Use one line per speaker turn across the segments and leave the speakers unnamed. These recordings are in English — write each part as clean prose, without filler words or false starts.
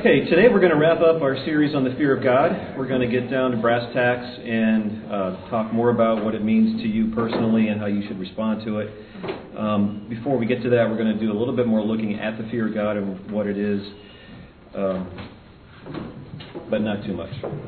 Okay, today we're going to wrap up our series on the fear of God. We're going to get down to brass tacks and talk more about what it means to you personally and how you should respond to it. Before we get to that, we're going to do a little bit more looking at the fear of God and what it is, but not too much.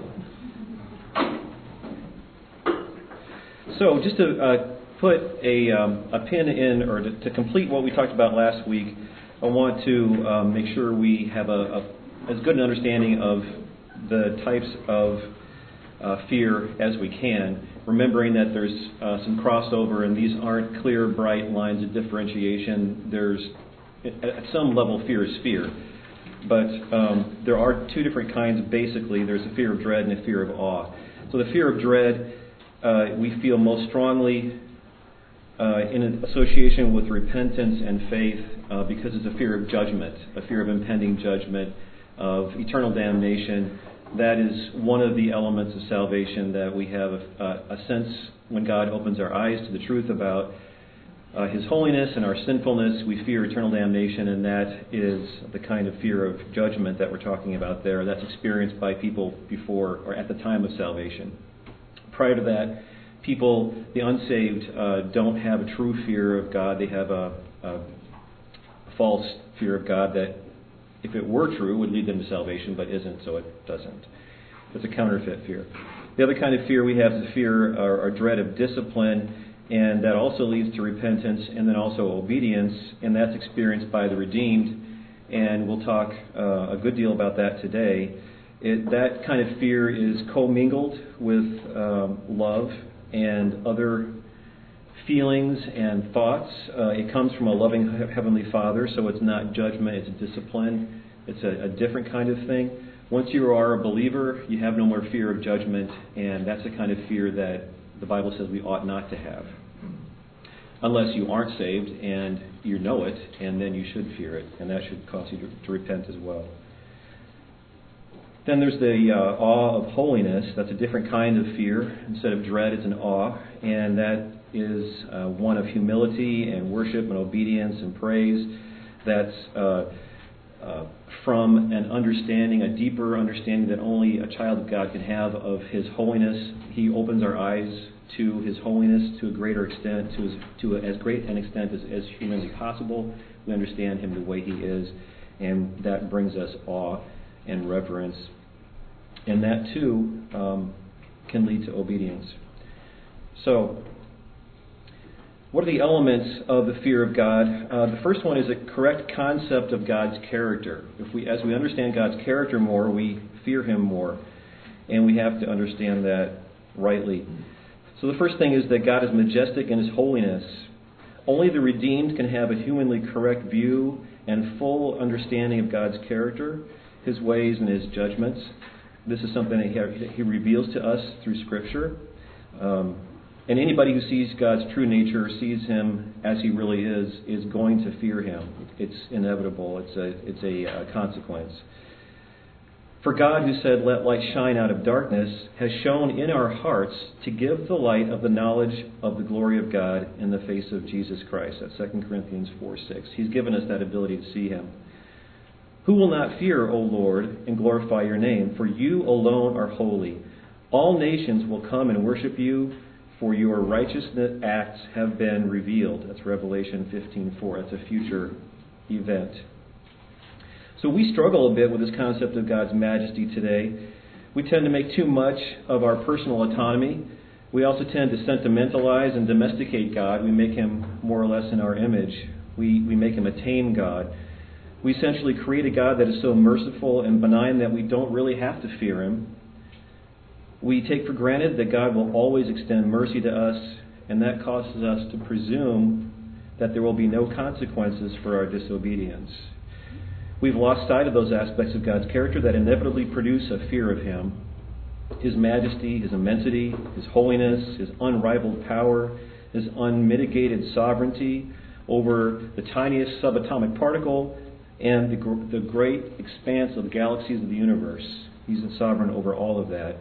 So just to put a pin in, or to complete what we talked about last week, I want to make sure we have as good an understanding of the types of fear as we can, remembering that there's some crossover and these aren't clear, bright lines of differentiation. There's, at some level, fear is fear. But there are two different kinds, basically. There's a fear of dread and a fear of awe. So the fear of dread we feel most strongly in association with repentance and faith because it's a fear of judgment, a fear of impending judgment, of eternal damnation. That is one of the elements of salvation that we have a sense when God opens our eyes to the truth about His holiness and our sinfulness. We fear eternal damnation, and that is the kind of fear of judgment that we're talking about there. That's experienced by people before or at the time of salvation. Prior to that, people, the unsaved, don't have a true fear of God. They have a false fear of God that, if it were true, would lead them to salvation, but isn't, so it doesn't. It's a counterfeit fear. The other kind of fear we have is the fear or dread of discipline, and that also leads to repentance and then also obedience, and that's experienced by the redeemed, and we'll talk a good deal about that today. That kind of fear is commingled with love and other feelings and thoughts. It comes from a loving Heavenly Father, so it's not judgment, it's discipline. It's a different kind of thing. Once you are a believer, you have no more fear of judgment, and that's the kind of fear that the Bible says we ought not to have. Unless you aren't saved and you know it, and then you should fear it, and that should cause you to repent as well. Then there's the awe of holiness. That's a different kind of fear. Instead of dread, it's an awe, and that is one of humility and worship and obedience and praise. That's from an understanding, a deeper understanding that only a child of God can have of His holiness. He opens our eyes to His holiness to a greater extent, to as great an extent as humanly possible. We understand Him the way He is, and that brings us awe and reverence. And that, too, can lead to obedience. So, what are the elements of the fear of God? The first one is a correct concept of God's character. As we understand God's character more, we fear Him more. And we have to understand that rightly. So the first thing is that God is majestic in His holiness. Only the redeemed can have a humanly correct view and full understanding of God's character, His ways, and His judgments. This is something that He reveals to us through Scripture. And anybody who sees God's true nature, sees Him as He really is going to fear Him. It's inevitable. It's a consequence. For God, who said, "Let light shine out of darkness," has shone in our hearts to give the light of the knowledge of the glory of God in the face of Jesus Christ. That's 2 Corinthians 4:6. He's given us that ability to see Him. Who will not fear, O Lord, and glorify your name? For you alone are holy. All nations will come and worship you, for your righteous acts have been revealed. That's Revelation 15:4. That's a future event. So we struggle a bit with this concept of God's majesty today. We tend to make too much of our personal autonomy. We also tend to sentimentalize and domesticate God. We make Him more or less in our image. We make Him a tame God. We essentially create a God that is so merciful and benign that we don't really have to fear Him. We take for granted that God will always extend mercy to us, and that causes us to presume that there will be no consequences for our disobedience. We've lost sight of those aspects of God's character that inevitably produce a fear of Him. His majesty, His immensity, His holiness, His unrivaled power, His unmitigated sovereignty over the tiniest subatomic particle and the great expanse of the galaxies of the universe. He's the sovereign over all of that.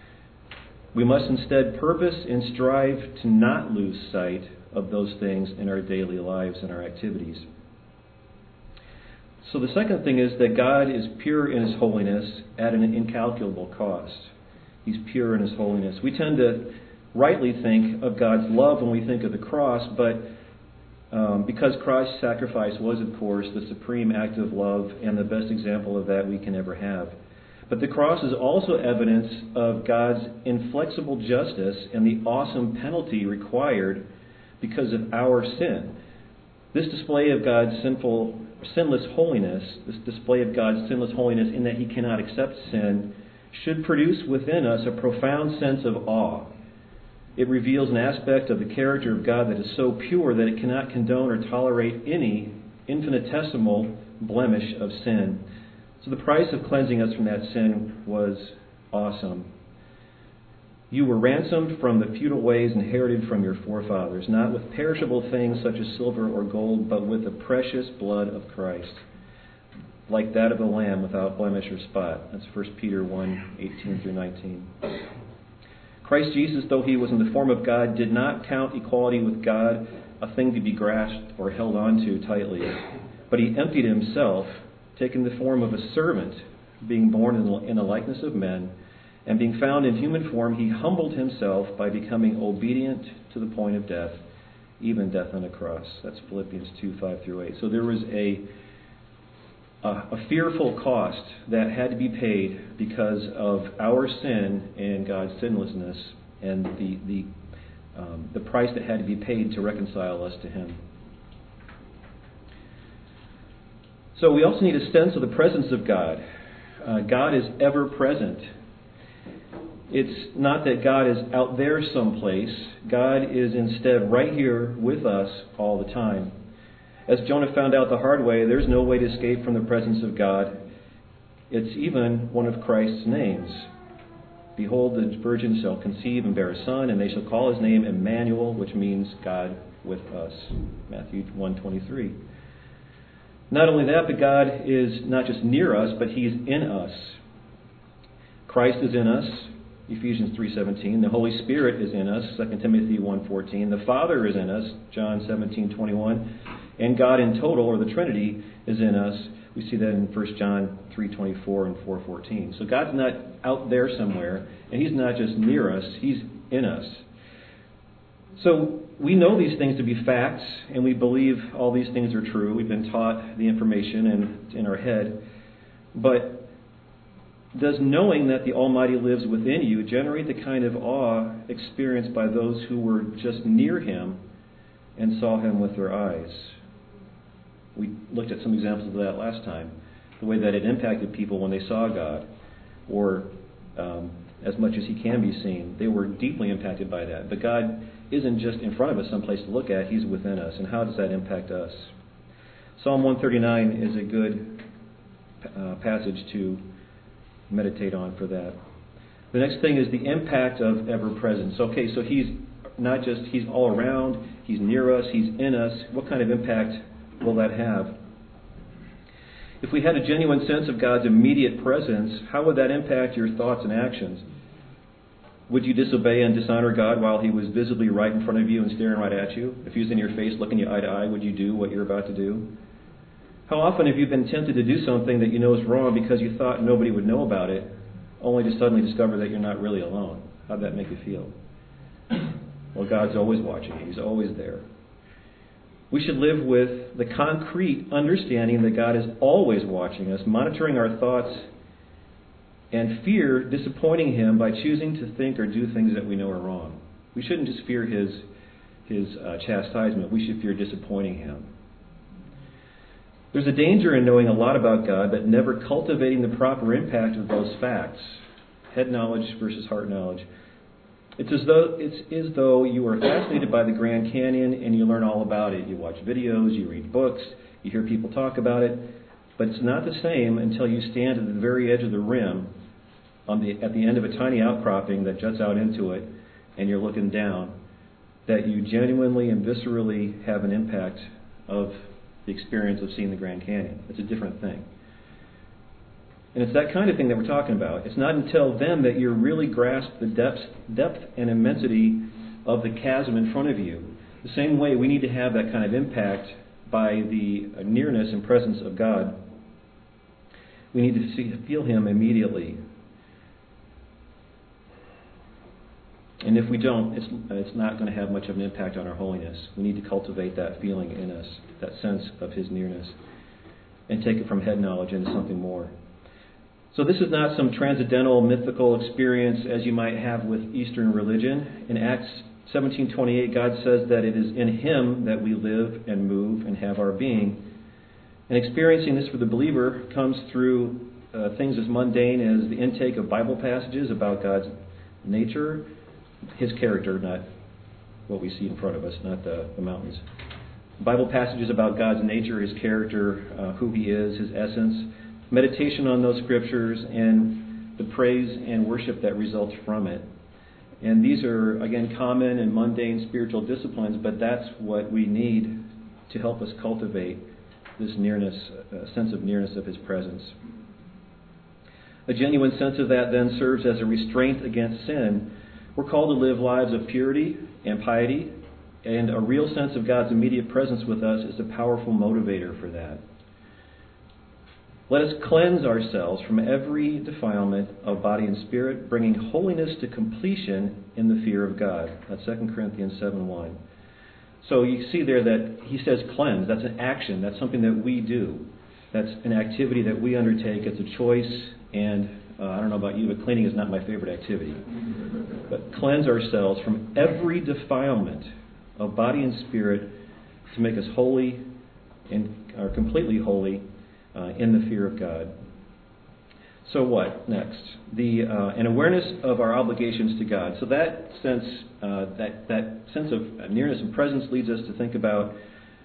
We must instead purpose and strive to not lose sight of those things in our daily lives and our activities. So the second thing is that God is pure in His holiness at an incalculable cost. He's pure in His holiness. We tend to rightly think of God's love when we think of the cross, but because Christ's sacrifice was, of course, the supreme act of love and the best example of that we can ever have. But the cross is also evidence of God's inflexible justice and the awesome penalty required because of our sin. This display of God's sinless holiness, this display of God's sinless holiness in that He cannot accept sin, should produce within us a profound sense of awe. It reveals an aspect of the character of God that is so pure that it cannot condone or tolerate any infinitesimal blemish of sin. So the price of cleansing us from that sin was awesome. You were ransomed from the futile ways inherited from your forefathers, not with perishable things such as silver or gold, but with the precious blood of Christ, like that of a lamb without blemish or spot. That's 1 Peter 1:18 through 19. Christ Jesus, though He was in the form of God, did not count equality with God a thing to be grasped or held on to tightly, but He emptied Himself, taking the form of a servant, being born in the likeness of men, and being found in human form, He humbled Himself by becoming obedient to the point of death, even death on a cross. That's Philippians 2:5 through 8. So there was a fearful cost that had to be paid because of our sin and God's sinlessness, and the price that had to be paid to reconcile us to Him. So we also need a sense of the presence of God. God is ever present. It's not that God is out there someplace. God is instead right here with us all the time. As Jonah found out the hard way, there's no way to escape from the presence of God. It's even one of Christ's names. Behold, the virgin shall conceive and bear a son, and they shall call His name Emmanuel, which means God with us. Matthew 1:23. Not only that, but God is not just near us, but He's in us. Christ is in us, Ephesians 3:17. The Holy Spirit is in us, 2 Timothy 1:14. The Father is in us, John 17:21. And God in total, or the Trinity, is in us. We see that in 1 John 3:24 and 4:14. So God's not out there somewhere, and He's not just near us, He's in us. So we know these things to be facts, and we believe all these things are true. We've been taught the information and in our head. But does knowing that the Almighty lives within you generate the kind of awe experienced by those who were just near Him and saw Him with their eyes? We looked at some examples of that last time. The way that it impacted people when they saw God, or as much as He can be seen. They were deeply impacted by that. But God isn't just in front of us someplace to look at. He's within us. And how does that impact us? Psalm 139 is a good passage to meditate on for that. The next thing is the impact of ever-presence. Okay, so He's not just, He's all around, He's near us, He's in us. What kind of impact will that have? If we had a genuine sense of God's immediate presence, how would that impact your thoughts and actions? Would you disobey and dishonor God while He was visibly right in front of you and staring right at you? If He was in your face looking you eye to eye, would you do what you're about to do? How often have you been tempted to do something that you know is wrong because you thought nobody would know about it, only to suddenly discover that you're not really alone? How'd that make you feel? Well, God's always watching. He's always there. We should live with the concrete understanding that God is always watching us, monitoring our thoughts, and fear disappointing Him by choosing to think or do things that we know are wrong. We shouldn't just fear His chastisement. We should fear disappointing Him. There's a danger in knowing a lot about God, but never cultivating the proper impact of those facts. Head knowledge versus heart knowledge. It's as though you are fascinated by the Grand Canyon and you learn all about it. You watch videos, you read books, you hear people talk about it, but it's not the same until you stand at the very edge of the rim at the end of a tiny outcropping that juts out into it, and you're looking down, that you genuinely and viscerally have an impact of the experience of seeing the Grand Canyon. It's a different thing. And it's that kind of thing that we're talking about. It's not until then that you really grasp the depth and immensity of the chasm in front of you. The same way we need to have that kind of impact by the nearness and presence of God We need to feel Him immediately. And if we don't, it's not going to have much of an impact on our holiness. We need to cultivate that feeling in us, that sense of His nearness, and take it from head knowledge into something more. So this is not some transcendental, mythical experience as you might have with Eastern religion. In Acts 17:28, God says that it is in Him that we live and move and have our being. And experiencing this for the believer comes through things as mundane as the intake of Bible passages about God's nature, His character, not what we see in front of us, not the mountains. Bible passages about God's nature, His character, who He is, His essence, meditation on those scriptures, and the praise and worship that results from it. And these are, again, common and mundane spiritual disciplines, but that's what we need to help us cultivate this nearness, sense of nearness of His presence. A genuine sense of that then serves as a restraint against sin. We're called to live lives of purity and piety, and a real sense of God's immediate presence with us is a powerful motivator for that. Let us cleanse ourselves from every defilement of body and spirit, bringing holiness to completion in the fear of God. That's 2 Corinthians 7:1. So you see there that he says cleanse. That's an action. That's something that we do. That's an activity that we undertake. It's a choice. And I don't know about you, but cleaning is not my favorite activity. But cleanse ourselves from every defilement of body and spirit to make us holy or completely holy in the fear of God. So what next? An awareness of our obligations to God. So that sense, that sense of nearness and presence leads us to think about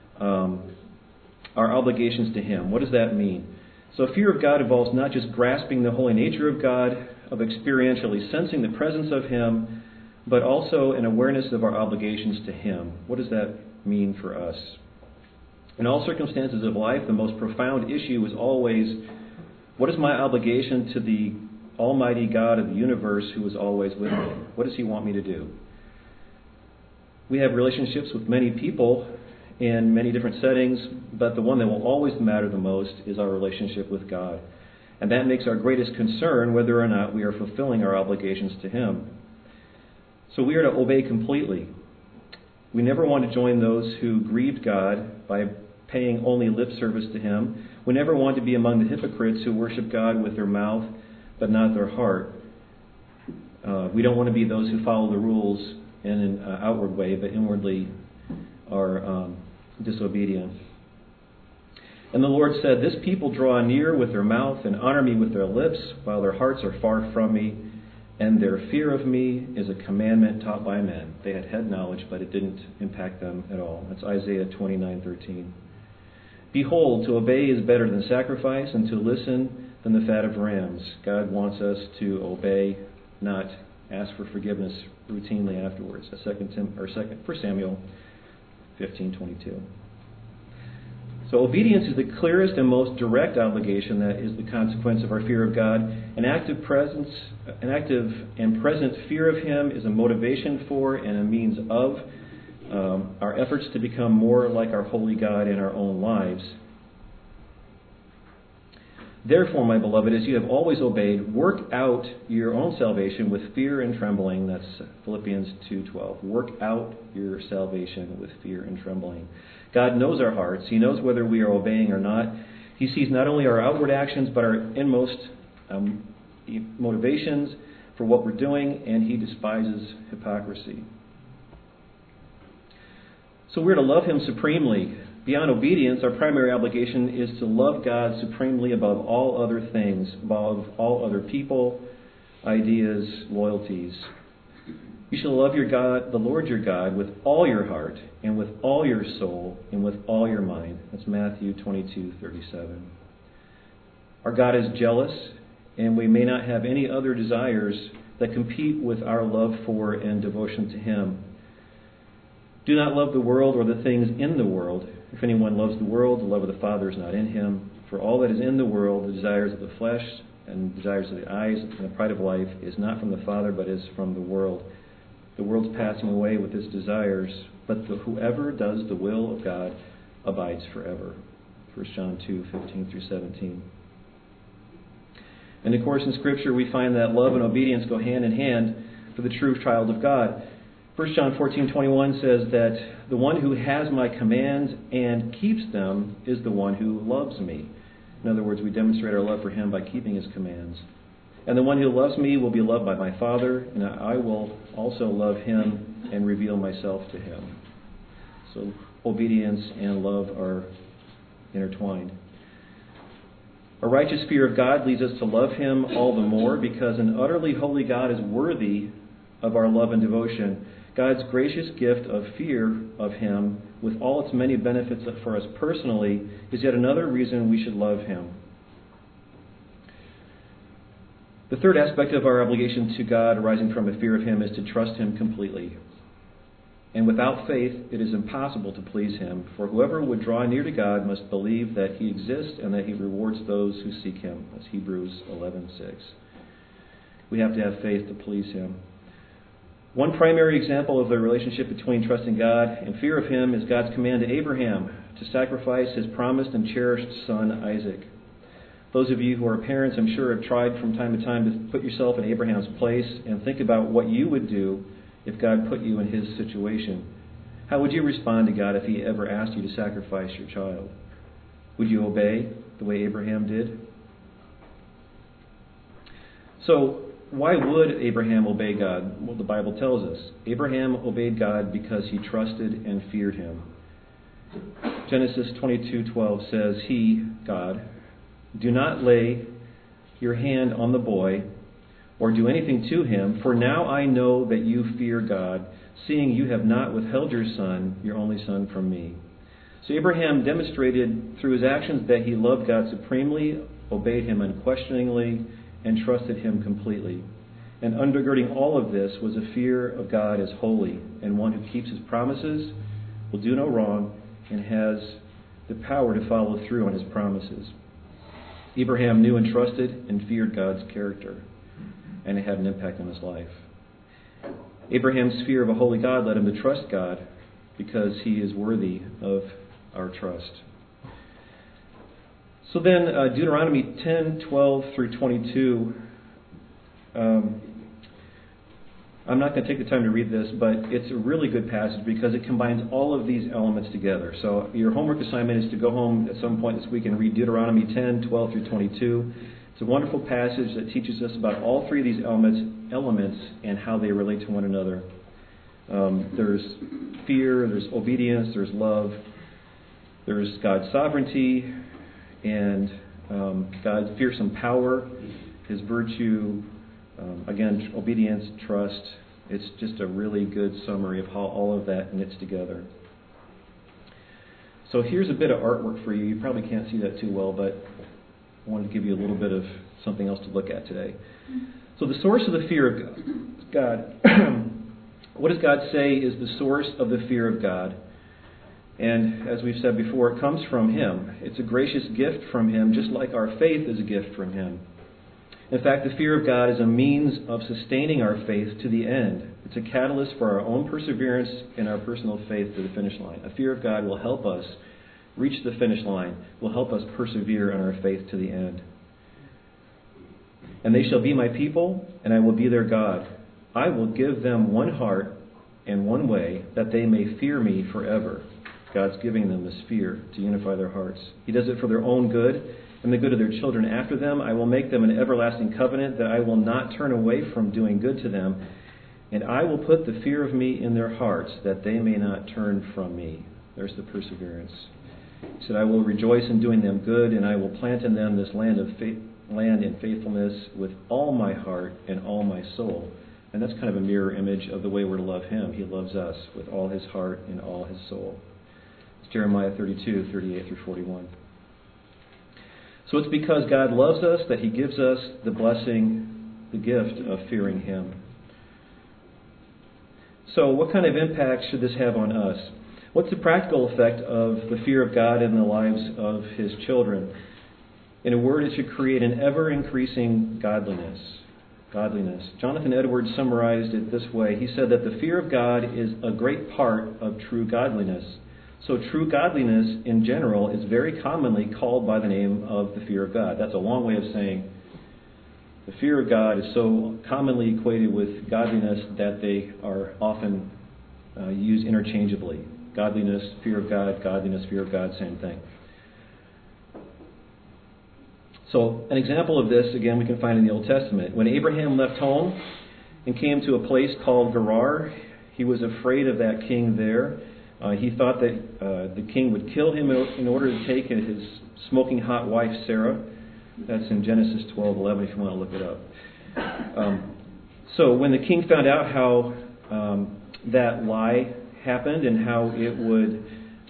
our obligations to Him. What does that mean? So fear of God involves not just grasping the holy nature of God, of experientially sensing the presence of Him, but also an awareness of our obligations to Him. What does that mean for us? In all circumstances of life, the most profound issue is always, what is my obligation to the Almighty God of the universe who is always with me? What does He want me to do? We have relationships with many people in many different settings, but the one that will always matter the most is our relationship with God. And that makes our greatest concern whether or not we are fulfilling our obligations to Him. So we are to obey completely. We never want to join those who grieved God by paying only lip service to Him. We never want to be among the hypocrites who worship God with their mouth but not their heart. We don't want to be those who follow the rules in an outward way but inwardly are disobedient. And the Lord said, "This people draw near with their mouth and honor me with their lips, while their hearts are far from me, and their fear of me is a commandment taught by men." They had head knowledge, but it didn't impact them at all. That's Isaiah 29:13. "Behold, to obey is better than sacrifice, and to listen than the fat of rams." God wants us to obey, not ask for forgiveness routinely afterwards. 1 Samuel 15:22. So obedience is the clearest and most direct obligation that is the consequence of our fear of God. An active and present fear of Him is a motivation for and a means of our efforts to become more like our holy God in our own lives. "Therefore, my beloved, as you have always obeyed, work out your own salvation with fear and trembling." That's Philippians 2:12. Work out your salvation with fear and trembling. God knows our hearts. He knows whether we are obeying or not. He sees not only our outward actions, but our inmost motivations for what we're doing, and He despises hypocrisy. So we're to love Him supremely. Beyond obedience, our primary obligation is to love God supremely above all other things, above all other people, ideas, loyalties. You shall love your God, the Lord your God, with all your heart, and with all your soul, and with all your mind. That's Matthew 22:37. Our God is jealous, and we may not have any other desires that compete with our love for and devotion to Him. "Do not love the world or the things in the world. If anyone loves the world, the love of the Father is not in him. For all that is in the world, the desires of the flesh and desires of the eyes and the pride of life, is not from the Father, but is from the world. The world's passing away with its desires, but whoever does the will of God abides forever." 1 John 2:15-17. And of course, in Scripture, we find that love and obedience go hand in hand for the true child of God. 1 John 14:21 says that the one who has my commands and keeps them is the one who loves me. In other words, we demonstrate our love for him by keeping his commands. And the one who loves me will be loved by my Father, and I will also love him and reveal myself to him. So obedience and love are intertwined. A righteous fear of God leads us to love him all the more because an utterly holy God is worthy of our love and devotion. God's gracious gift of fear of him, with all its many benefits for us personally, is yet another reason we should love him. The third aspect of our obligation to God arising from a fear of him is to trust him completely. And without faith, it is impossible to please him, for whoever would draw near to God must believe that he exists and that he rewards those who seek him. That's Hebrews 11:6. We have to have faith to please him. One primary example of the relationship between trusting God and fear of him is God's command to Abraham to sacrifice his promised and cherished son, Isaac. Those of you who are parents, I'm sure, have tried from time to time to put yourself in Abraham's place and think about what you would do if God put you in his situation. How would you respond to God if he ever asked you to sacrifice your child? Would you obey the way Abraham did? So, why would Abraham obey God? Well, the Bible tells us. Abraham obeyed God because he trusted and feared him. Genesis 22:12 says, He, God, do not lay your hand on the boy or do anything to him, for now I know that you fear God, seeing you have not withheld your son, your only son, from me. So Abraham demonstrated through his actions that he loved God supremely, obeyed him unquestioningly, and trusted him completely. And undergirding all of this was a fear of God as holy, and one who keeps his promises, will do no wrong, and has the power to follow through on his promises. Abraham knew and trusted and feared God's character, and it had an impact on his life. Abraham's fear of a holy God led him to trust God because he is worthy of our trust. So then, Deuteronomy 10:12 through 22. I'm not going to take the time to read this, but it's a really good passage because it combines all of these elements together. So your homework assignment is to go home at some point this week and read Deuteronomy 10:12 through 22. It's a wonderful passage that teaches us about all three of these elements and how they relate to one another. There's fear, there's obedience, there's love, there's God's sovereignty, and God's fearsome power, his virtue, again, obedience, trust. It's just a really good summary of how all of that knits together. So here's a bit of artwork for you. You probably can't see that too well, but I wanted to give you a little bit of something else to look at today. So the source of the fear of God, what does God say is the source of the fear of God? And as we've said before, it comes from him. It's a gracious gift from him, just like our faith is a gift from him. In fact, the fear of God is a means of sustaining our faith to the end. It's a catalyst for our own perseverance and our personal faith to the finish line. A fear of God will help us reach the finish line, will help us persevere in our faith to the end. And they shall be my people, and I will be their God. I will give them one heart and one way, that they may fear me forever. God's giving them this fear to unify their hearts. He does it for their own good and the good of their children after them. I will make them an everlasting covenant, that I will not turn away from doing good to them. And I will put the fear of me in their hearts, that they may not turn from me. There's the perseverance. He said, I will rejoice in doing them good, and I will plant in them this land in faithfulness with all my heart and all my soul. And that's kind of a mirror image of the way we're to love him. He loves us with all his heart and all his soul. It's Jeremiah 32:38 through 41. So it's because God loves us that he gives us the blessing, the gift of fearing him. So what kind of impact should this have on us? What's the practical effect of the fear of God in the lives of his children? In a word, it should create an ever-increasing godliness. Jonathan Edwards summarized it this way. He said that the fear of God is a great part of true godliness. So true godliness in general is very commonly called by the name of the fear of God. That's a long way of saying The fear of God is so commonly equated with godliness that they are often used interchangeably. Godliness, fear of God, godliness, fear of God, same thing. So an example of this, again, we can find in the Old Testament. When Abraham left home and came to a place called Gerar, he was afraid of that king there. He thought that the king would kill him in order to take his smoking hot wife Sarah. That's in Genesis 12:11 if you want to look it up. So when the king found out how that lie happened and how it would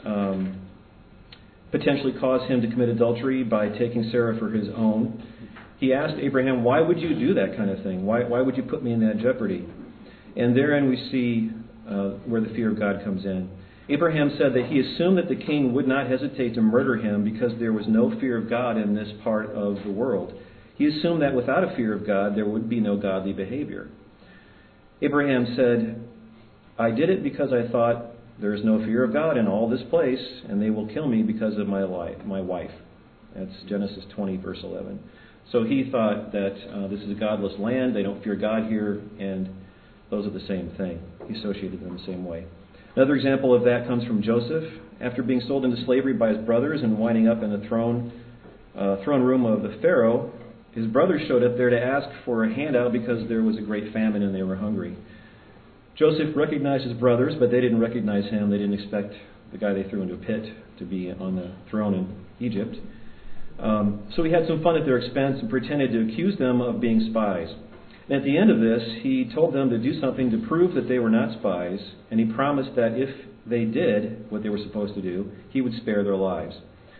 potentially cause him to commit adultery by taking Sarah for his own, he asked Abraham, why would you do that kind of thing? Why would you put me in that jeopardy? And therein we see where the fear of God comes in. Abraham said that he assumed that the king would not hesitate to murder him because there was no fear of God in this part of the world. He assumed that without a fear of God, there would be no godly behavior. Abraham said, I did it because I thought there is no fear of God in all this place, and they will kill me because of my wife. That's Genesis 20, verse 11. So he thought that this is a godless land, they don't fear God here, and those are the same thing. He associated them the same way. Another example of that comes from Joseph. After being sold into slavery by his brothers and winding up in the throne room of the Pharaoh, his brothers showed up there to ask for a handout because there was a great famine and they were hungry. Joseph recognized his brothers, but they didn't recognize him. They didn't expect the guy they threw into a pit to be on the throne in Egypt. So he had some fun at their expense and pretended to accuse them of being spies. And at the end of this, he told them to do something to prove that they were not spies, and he promised that if they did what they were supposed to do, he would spare their lives.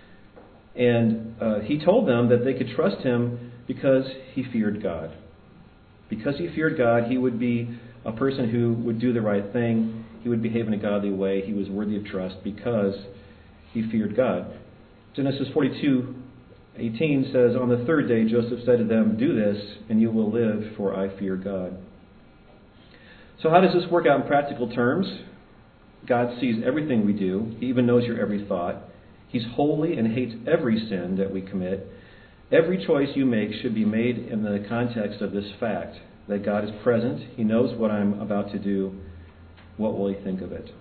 And he told them that they could trust him because he feared God. Because he feared God, he would be a person who would do the right thing. He would behave in a godly way. He was worthy of trust because he feared God. Genesis 42:18 says, on the third day Joseph said to them, do this and you will live, for I fear God. So how does this work out in practical terms? God sees everything we do. He even knows your every thought. He's holy and hates every sin that we commit. Every choice you make should be made in the context of this fact, that God is present. He knows what I'm about to do. What will he think of it?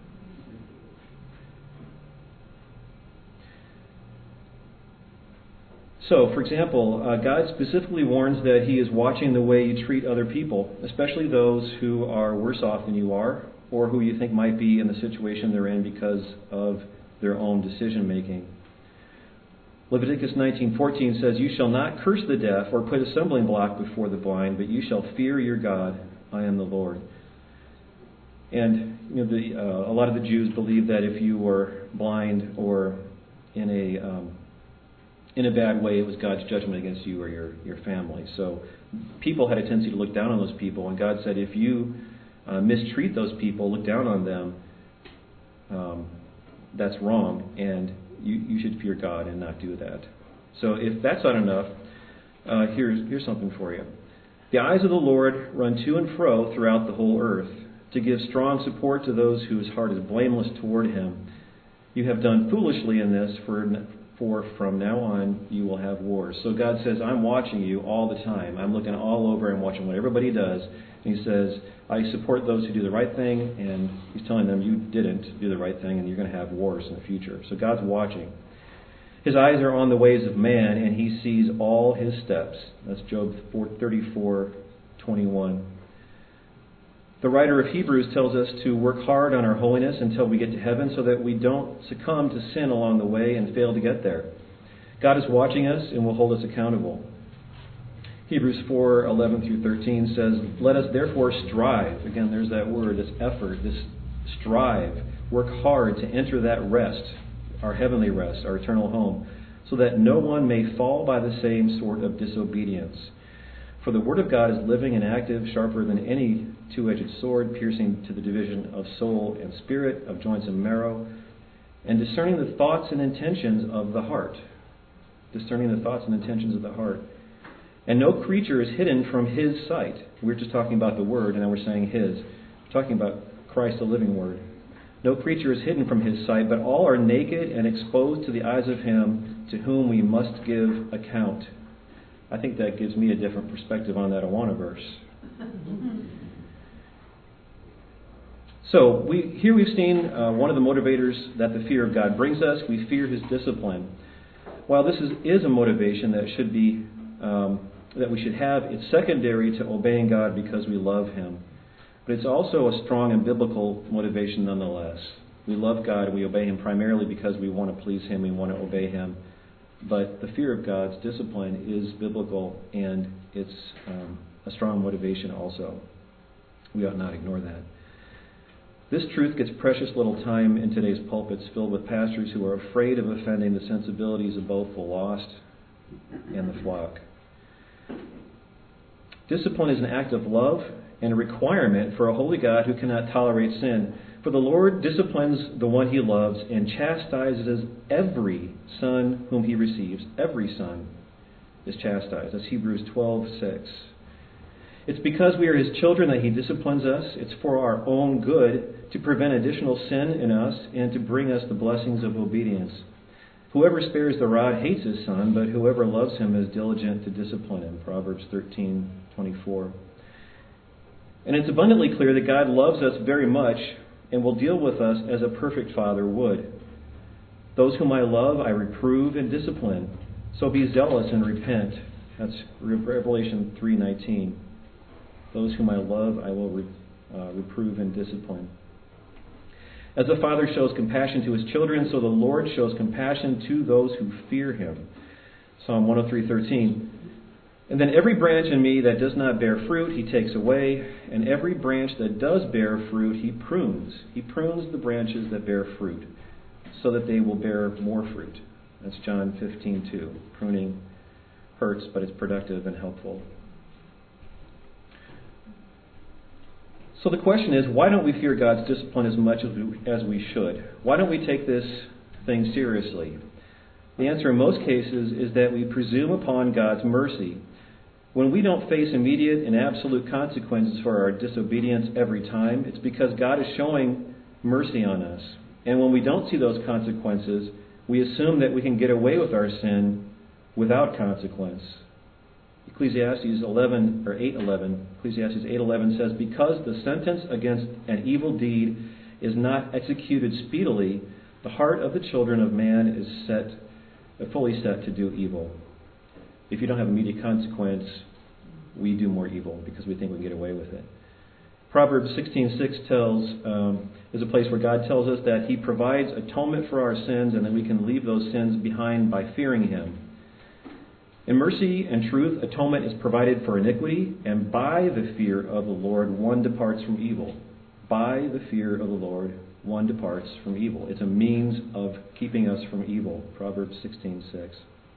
So, for example, God specifically warns that he is watching the way you treat other people, especially those who are worse off than you are, or who you think might be in the situation they're in because of their own decision making. Leviticus 19:14 says, you shall not curse the deaf or put a stumbling block before the blind, but you shall fear your God. I am the Lord. And a lot of the Jews believed that if you were blind or in a bad way, it was God's judgment against you or your family. So people had a tendency to look down on those people, and God said, if you mistreat those people, look down on them, that's wrong, and you should fear God and not do that. So if that's not enough, here's something for you. The eyes of the Lord run to and fro throughout the whole earth, to give strong support to those whose heart is blameless toward him. You have done foolishly in this, for from now on you will have wars. So God says, I'm watching you all the time. I'm looking all over and watching what everybody does. And he says, I support those who do the right thing, and he's telling them you didn't do the right thing and you're going to have wars in the future. So God's watching. His eyes are on the ways of man, and he sees all his steps. That's Job 34:21. The writer of Hebrews tells us to work hard on our holiness until we get to heaven so that we don't succumb to sin along the way and fail to get there. God is watching us and will hold us accountable. Hebrews 4:11-13 says, let us therefore strive. Again, there's that word, this effort, this strive. Work hard to enter that rest, our heavenly rest, our eternal home, so that no one may fall by the same sort of disobedience. For the word of God is living and active, sharper than any two-edged sword, piercing to the division of soul and spirit, of joints and marrow, and discerning the thoughts and intentions of the heart. Discerning the thoughts and intentions of the heart. And no creature is hidden from his sight. We're just talking about the word, and now we're saying his. We're talking about Christ, the living word. No creature is hidden from his sight, but all are naked and exposed to the eyes of him to whom we must give account. I think that gives me a different perspective on that Awana verse. So here we've seen one of the motivators that the fear of God brings us. We fear His discipline. While this is a motivation that should be that we should have, it's secondary to obeying God because we love Him. But it's also a strong and biblical motivation nonetheless. We love God and we obey Him primarily because we want to please Him, we want to obey Him. But the fear of God's discipline is biblical, and it's a strong motivation also. We ought not ignore that. This truth gets precious little time in today's pulpits filled with pastors who are afraid of offending the sensibilities of both the lost and the flock. Discipline is an act of love and a requirement for a holy God who cannot tolerate sin. For the Lord disciplines the one He loves and chastises every son whom He receives. Every son is chastised. That's Hebrews 12:6. It's because we are His children that He disciplines us. It's for our own good, to prevent additional sin in us and to bring us the blessings of obedience. Whoever spares the rod hates his son, but whoever loves him is diligent to discipline him. Proverbs 13:24. And it's abundantly clear that God loves us very much and will deal with us as a perfect father would. Those whom I love, I reprove and discipline. So be zealous and repent. That's Revelation 3:19. Those whom I love, I will reprove and discipline. As a father shows compassion to his children, so the Lord shows compassion to those who fear Him. Psalm 103:13. And then every branch in me that does not bear fruit, He takes away, and every branch that does bear fruit, He prunes. He prunes the branches that bear fruit, so that they will bear more fruit. That's John 15:2. Pruning hurts, but it's productive and helpful. So the question is, why don't we fear God's discipline as much as we should? Why don't we take this thing seriously? The answer in most cases is that we presume upon God's mercy. When we don't face immediate and absolute consequences for our disobedience every time, it's because God is showing mercy on us. And when we don't see those consequences, we assume that we can get away with our sin without consequence. Ecclesiastes 8:11 says, because the sentence against an evil deed is not executed speedily, the heart of the children of man is fully set to do evil. If you don't have immediate consequence, we do more evil because we think we can get away with it. Proverbs 16:6 is a place where God tells us that He provides atonement for our sins and that we can leave those sins behind by fearing Him. In mercy and truth, atonement is provided for iniquity, and by the fear of the Lord, one departs from evil. By the fear of the Lord, one departs from evil. It's a means of keeping us from evil. Proverbs 16:6.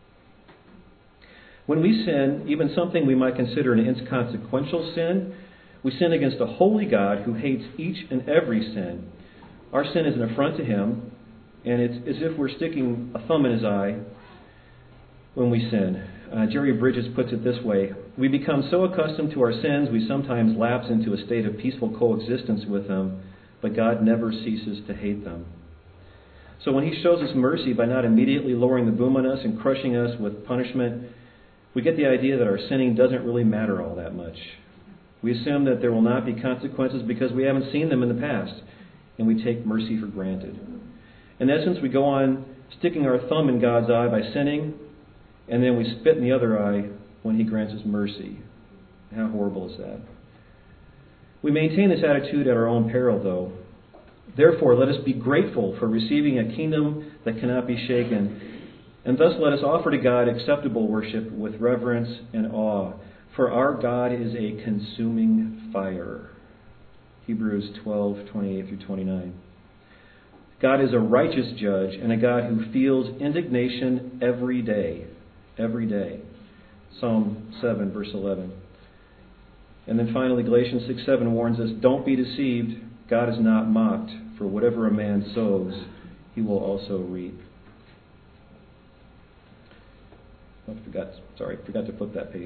When we sin, even something we might consider an inconsequential sin, we sin against a holy God who hates each and every sin. Our sin is an affront to Him, and it's as if we're sticking a thumb in His eye when we sin. Jerry Bridges puts it this way: we become so accustomed to our sins, we sometimes lapse into a state of peaceful coexistence with them, but God never ceases to hate them. So when He shows us mercy by not immediately lowering the boom on us and crushing us with punishment, we get the idea that our sinning doesn't really matter all that much. We assume that there will not be consequences because we haven't seen them in the past, and we take mercy for granted. In essence, we go on sticking our thumb in God's eye by sinning, and then we spit in the other eye when He grants us mercy. How horrible is that? We maintain this attitude at our own peril, though. Therefore, let us be grateful for receiving a kingdom that cannot be shaken, and thus let us offer to God acceptable worship with reverence and awe, for our God is a consuming fire. Hebrews 12:28-29. God is a righteous judge and a God who feels indignation every day. Every day. Psalm 7, verse 11. And then finally, Galatians 6:7 warns us, don't be deceived. God is not mocked. For whatever a man sows, he will also reap. Forgot to flip that page.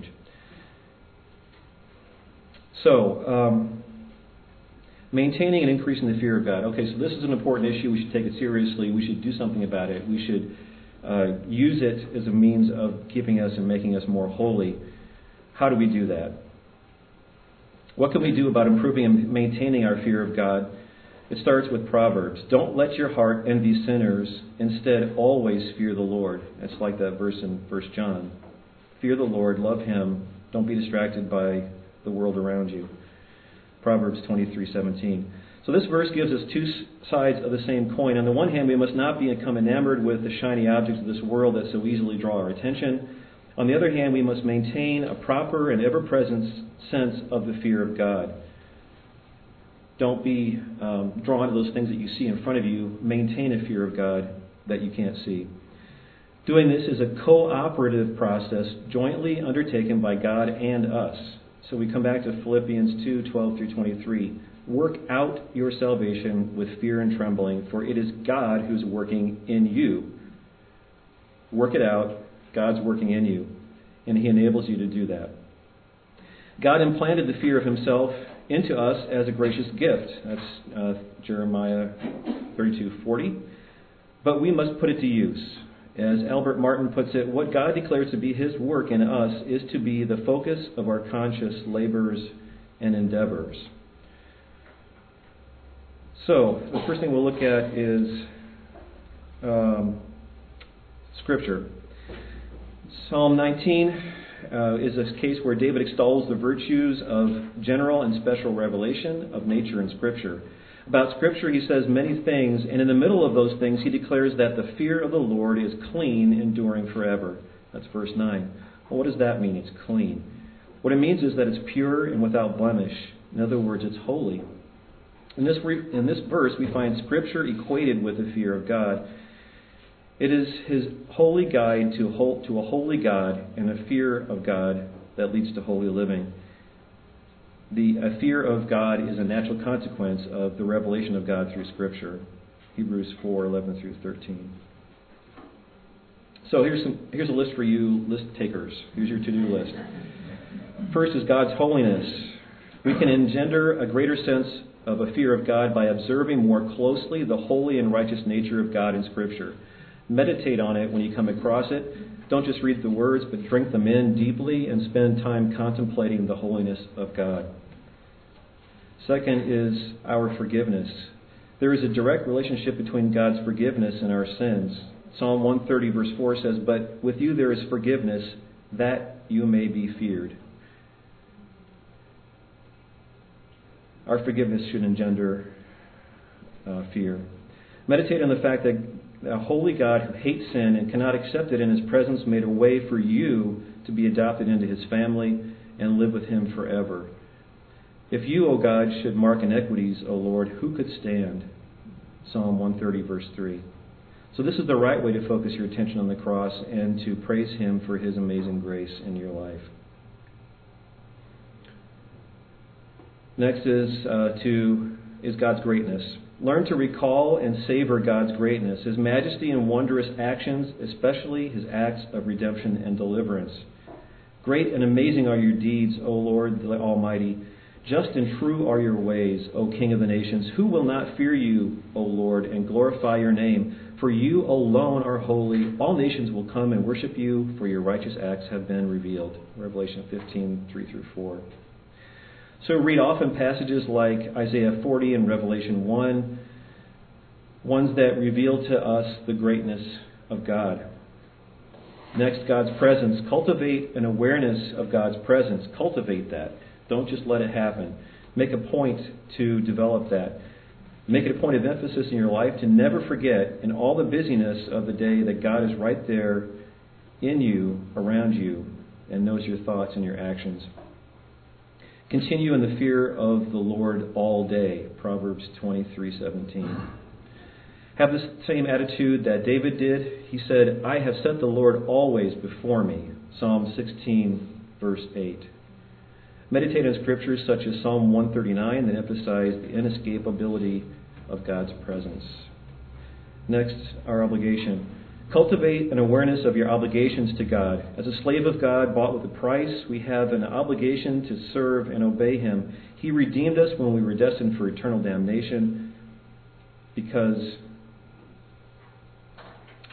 So, maintaining and increasing the fear of God. Okay, so this is an important issue. We should take it seriously. We should do something about it. We should use it as a means of keeping us and making us more holy. How do we do that? What can we do about improving and maintaining our fear of God? It starts with Proverbs. Don't let your heart envy sinners. Instead, always fear the Lord. It's like that verse in 1 John. Fear the Lord, love Him. Don't be distracted by the world around you. Proverbs 23:17. So this verse gives us two sides of the same coin. On the one hand, we must not become enamored with the shiny objects of this world that so easily draw our attention. On the other hand, we must maintain a proper and ever-present sense of the fear of God. Don't be drawn to those things that you see in front of you. Maintain a fear of God that you can't see. Doing this is a cooperative process jointly undertaken by God and us. So we come back to Philippians 2:12 through 23. Work out your salvation with fear and trembling, for it is God who's working in you. Work it out. God's working in you, and He enables you to do that. God implanted the fear of Himself into us as a gracious gift. That's Jeremiah 32:40. But we must put it to use. As Albert Martin puts it, what God declares to be His work in us is to be the focus of our conscious labors and endeavors. So, the first thing we'll look at is Scripture. Psalm 19 is a case where David extols the virtues of general and special revelation of nature and Scripture. About Scripture, he says many things, and in the middle of those things, he declares that the fear of the Lord is clean, enduring forever. That's verse 9. Well, what does that mean, it's clean? What it means is that it's pure and without blemish. In other words, it's holy. In this verse, we find Scripture equated with the fear of God. It is His holy guide to a holy God and a fear of God that leads to holy living. A fear of God is a natural consequence of the revelation of God through Scripture. Hebrews 4:11 through 13. So here's a list for you list takers. Here's your to-do list. First is God's holiness. We can engender a greater sense of a fear of God by observing more closely the holy and righteous nature of God in Scripture. Meditate on it when you come across it. Don't just read the words, but drink them in deeply and spend time contemplating the holiness of God. Second is our forgiveness. There is a direct relationship between God's forgiveness and our sins. Psalm 130 verse 4 says, "But with you there is forgiveness, that you may be feared." Our forgiveness should engender fear. Meditate on the fact that a holy God who hates sin and cannot accept it in His presence made a way for you to be adopted into His family and live with Him forever. If you, O God, should mark iniquities, O Lord, who could stand? Psalm 130 verse 3. So this is the right way to focus your attention on the cross and to praise Him for His amazing grace in your life. Next is God's greatness. Learn to recall and savor God's greatness, His majesty and wondrous actions, especially His acts of redemption and deliverance. Great and amazing are your deeds, O Lord the Almighty. Just and true are your ways, O King of the nations. Who will not fear you, O Lord, and glorify your name? For you alone are holy. All nations will come and worship you, for your righteous acts have been revealed. Revelation 15:3 through 4. So read often passages like Isaiah 40 and Revelation 1, ones that reveal to us the greatness of God. Next, God's presence. Cultivate an awareness of God's presence. Cultivate that. Don't just let it happen. Make a point to develop that. Make it a point of emphasis in your life to never forget in all the busyness of the day that God is right there in you, around you, and knows your thoughts and your actions. Continue in the fear of the Lord all day. Proverbs 23:17. Have the same attitude that David did. He said, "I have set the Lord always before me." Psalm 16 verse 8. Meditate on scriptures such as Psalm 139 that emphasize the inescapability of God's presence. Next, our obligation. Cultivate an awareness of your obligations to God. As a slave of God, bought with a price, we have an obligation to serve and obey Him. He redeemed us when we were destined for eternal damnation because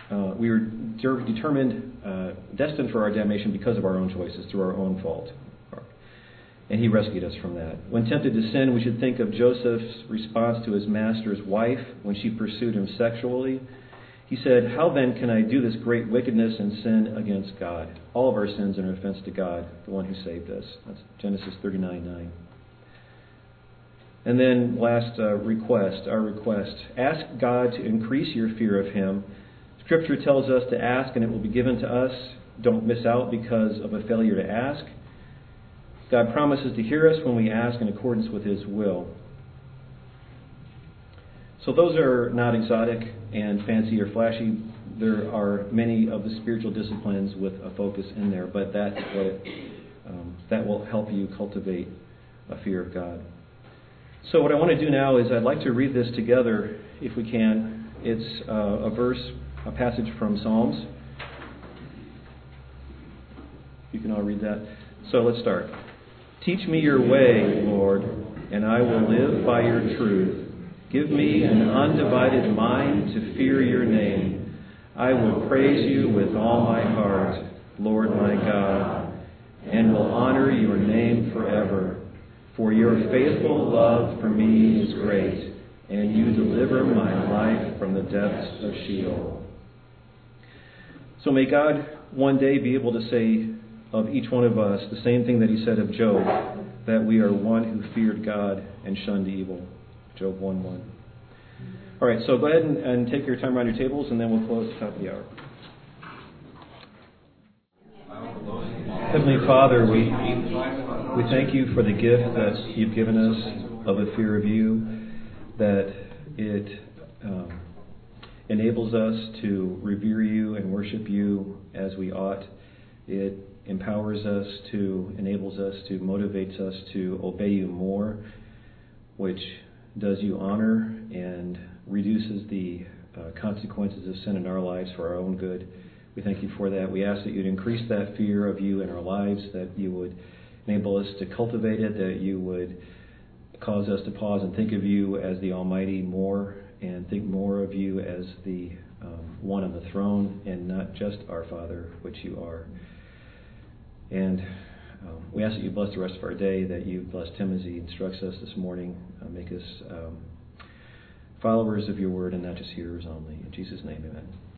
we were destined for our damnation because of our own choices, through our own fault. And he rescued us from that. When tempted to sin, we should think of Joseph's response to his master's wife when she pursued him sexually. He said, "How then can I do this great wickedness and sin against God?" All of our sins are an offense to God, the one who saved us. That's Genesis 39:9. And then last our request. Ask God to increase your fear of Him. Scripture tells us to ask and it will be given to us. Don't miss out because of a failure to ask. God promises to hear us when we ask in accordance with His will. So those are not exotic and fancy or flashy. There are many of the spiritual disciplines with a focus in there, but that will help you cultivate a fear of God. So what I want to do now is I'd like to read this together, if we can. It's a passage from Psalms. You can all read that. So let's start. Teach me your way, Lord, and I will live by your truth. Give me an undivided mind to fear your name. I will praise you with all my heart, Lord my God, and will honor your name forever. For your faithful love for me is great, and you deliver my life from the depths of Sheol. So may God one day be able to say of each one of us the same thing that He said of Job, that we are one who feared God and shunned evil. Job 1:1. All right, so go ahead and take your time around your tables, and then we'll close at the top of the hour. Heavenly Father, we thank you for the gift that you've given us of a fear of you, that it enables us to revere you and worship you as we ought. It empowers us, enables us to, motivates us to obey you more, which does you honor and reduces the consequences of sin in our lives for our own good. We thank you for that. We ask that you'd increase that fear of you in our lives, that you would enable us to cultivate it, that you would cause us to pause and think of you as the Almighty more, and think more of you as the one on the throne, and not just our Father, which you are. And we ask that you bless the rest of our day, that you bless Tim as he instructs us this morning. Make us followers of your word and not just hearers only. In Jesus' name, amen.